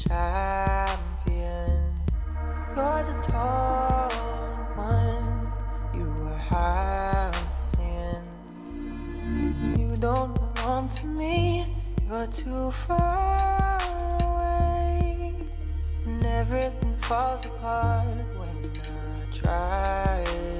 champion. You're the tall one you were harassing. You don't belong to me, you're too far away. And everything falls apart when I try